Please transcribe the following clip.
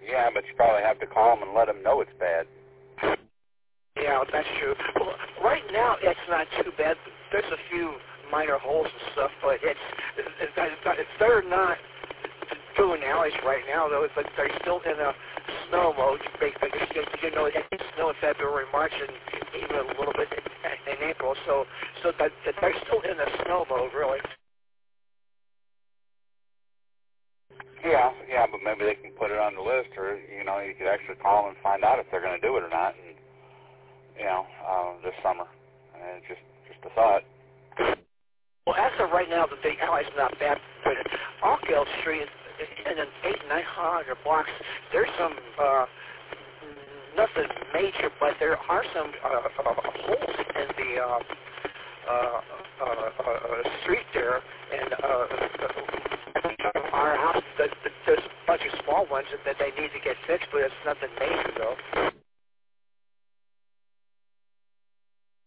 Yeah, but you probably have to call them and let them know it's bad. Yeah, that's true. Well, right now it's not too bad. There's a few minor holes and stuff, but they're not doing alleys right now, though. But they're still in a snow mode. You know, it's snow in February, March, and even a little bit in April. So they're still in the snow mode, really. Yeah, but maybe they can put it on the list, or you know, you could actually call them and find out if they're going to do it or not. And you know, this summer, and just a thought. Well, as of right now, the alley's not bad. But Oakdale Street, in an 800-900 blocks, there's some nothing major, but there are some holes in the street there, and our house, there's a bunch of small ones that they need to get fixed, but it's nothing major, though.